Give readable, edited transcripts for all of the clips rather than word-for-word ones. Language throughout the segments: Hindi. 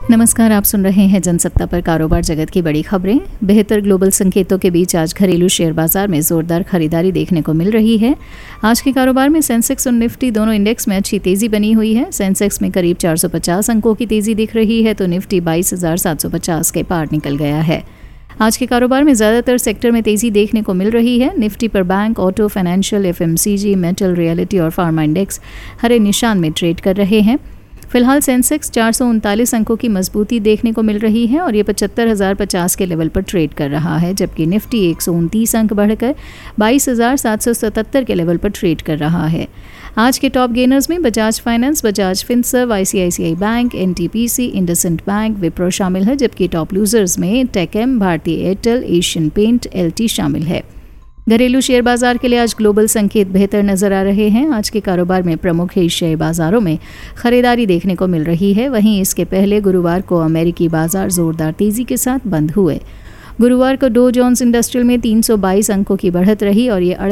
नमस्कार, आप सुन रहे हैं जनसत्ता पर कारोबार जगत की बड़ी खबरें। बेहतर ग्लोबल संकेतों के बीच आज घरेलू शेयर बाजार में जोरदार खरीदारी देखने को मिल रही है। आज के कारोबार में सेंसेक्स और निफ्टी दोनों इंडेक्स में अच्छी तेजी बनी हुई है। सेंसेक्स में करीब 450 अंकों की तेजी दिख रही है तो निफ्टी 22,750 के पार निकल गया है। आज के कारोबार में ज़्यादातर सेक्टर में तेजी देखने को मिल रही है। निफ्टी पर bank, auto, financial, FMCG, metal, realty और फार्मा इंडेक्स हरे निशान में ट्रेड कर रहे हैं। फिलहाल सेंसेक्स 439 अंकों की मजबूती देखने को मिल रही है और ये 75,050 के लेवल पर ट्रेड कर रहा है, जबकि निफ्टी 129 अंक बढ़कर 22,777 के लेवल पर ट्रेड कर रहा है। आज के टॉप गेनर्स में Bajaj finance, Bajaj Finserv, ICICI bank, NTPC, IndusInd bank, Wipro शामिल है, जबकि टॉप लूजर्स में टेकएम, भारतीय एयरटेल, एशियन पेंट, एलटी शामिल है। घरेलू शेयर बाजार के लिए आज ग्लोबल संकेत बेहतर नजर आ रहे हैं। आज के कारोबार में प्रमुख एशियाई बाजारों में खरीदारी देखने को मिल रही है। वहीं इसके पहले गुरुवार को अमेरिकी बाजार जोरदार तेजी के साथ बंद हुए। गुरुवार को डो जोन्स इंडस्ट्रियल में 322 अंकों की बढ़त रही और ये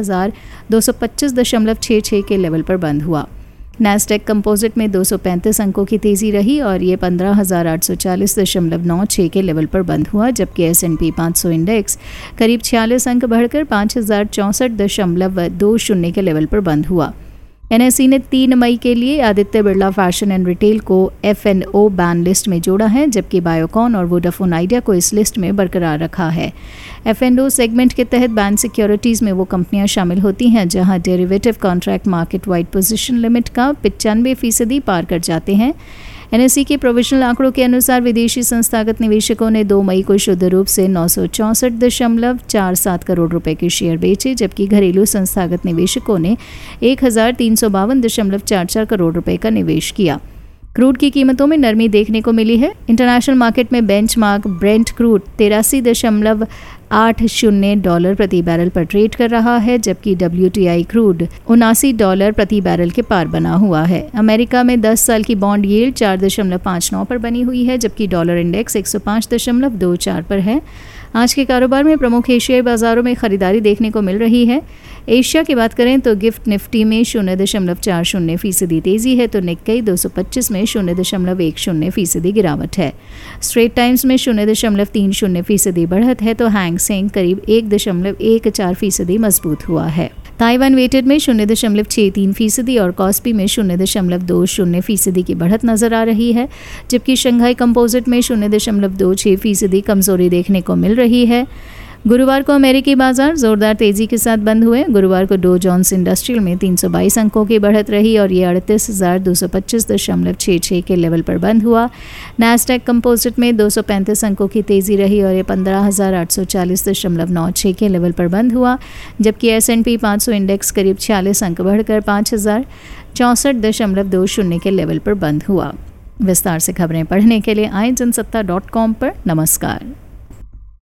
38,225.66 के लेवल पर बंद हुआ। नैस्डैक कंपोजिट में 235 अंकों की तेजी रही और ये 15,840.96 के लेवल पर बंद हुआ, जबकि S&P 500 इंडेक्स करीब 46 अंक बढ़कर 5,064.20 के लेवल पर बंद हुआ। NSE ने 3 मई के लिए Aditya Birla fashion and retail को F&O बैन लिस्ट में जोड़ा है, जबकि बायोकॉन और वोडाफोन आइडिया को इस लिस्ट में बरकरार रखा है। F&O सेगमेंट के तहत बैन सिक्योरिटीज़ में वो कंपनियां शामिल होती हैं जहां derivative contract market wide position limit का 95% पार कर जाते हैं। NSE के प्रोविजनल आंकड़ों के अनुसार विदेशी संस्थागत निवेशकों ने 2 मई को शुद्ध रूप से 964.47 करोड़ रुपए के शेयर बेचे, जबकि घरेलू संस्थागत निवेशकों ने 1,352.44 करोड़ रुपए का निवेश किया। क्रूड की कीमतों में नरमी देखने को मिली है। इंटरनेशनल मार्केट में बेंचमार्क ब्रेंट क्रूड 83.80 डॉलर प्रति बैरल पर ट्रेड कर रहा है, जबकि WTI क्रूड $79 प्रति बैरल के पार बना हुआ है। अमेरिका में 10 साल की बॉन्ड यील्ड 4.59 पर बनी हुई है, जबकि डॉलर इंडेक्स 105.24 पर है। आज के कारोबार में प्रमुख एशियाई बाजारों में खरीदारी देखने को मिल रही है। एशिया की बात करें तो गिफ्ट निफ्टी में 0.40% तेजी है तो निक्केई 225 में 0.10% गिरावट है। स्ट्रेट टाइम्स में 0.30% बढ़त है तो हैंग सेंग करीब 1.14% मजबूत हुआ है। ताइवान वेटेड में 0.63% और कॉस्पी में 0.20% की बढ़त नजर आ रही है, जबकि शंघाई कंपोजिट में 0.26% कमजोरी देखने को मिल रही है। गुरुवार को अमेरिकी बाजार जोरदार तेजी के साथ बंद हुए। गुरुवार को डो जोन्स इंडस्ट्रियल में 322 अंकों की बढ़त रही और ये 38,225.66 के लेवल पर बंद हुआ। नैस्डैक कंपोजिट में 235 अंकों की तेजी रही और ये 15,840.96 के लेवल पर बंद हुआ, जबकि S&P 500 इंडेक्स करीब 46 अंक बढ़कर 5,064.20 के लेवल पर बंद हुआ। विस्तार से खबरें पढ़ने के लिए आए जनसत्ता.com पर। नमस्कार।